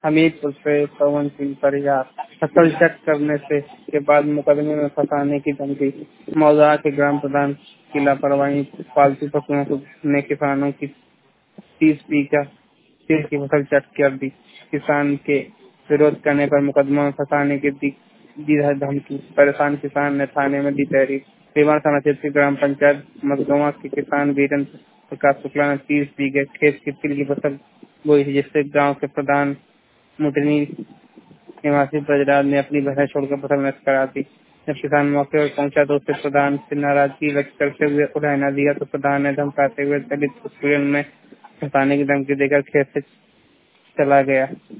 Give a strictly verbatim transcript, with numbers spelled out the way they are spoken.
हमीरपुर से पवन सिंह परिहार फसल चेक करने से के बाद मुकदमे में फंसाने की धमकी। मौजा के ग्राम प्रधान की लापरवाही, पालतू पशुओं को ने किसानों की तीस बीघा तिल की फसल चेक कर दी। किसान के विरोध करने पर मुकदमा में फंसाने की दी, दी है धमकी। परेशान किसान ने थाने में दी तहरीर। विमान थाना क्षेत्र की ग्राम पंचायत मधगवा के किसान वीरेंद्र प्रकाश शुक्ला ने तीस बीघे खेत की तिल की फसल बोई थी, जिससे गांव के प्रधान मुटनी निवासी ब्रजराज ने अपनी भैंस छोड़कर फसल नष्ट करा दी। जब किसान मौके पर पहुंचा तो उससे प्रधान से नाराजगी व्यक्त करते हुए उठाई न दिया तो प्रधान ने धमकाते हुए दलित उत्पीड़न में फंसाने की धमकी देकर खेत से चला गया।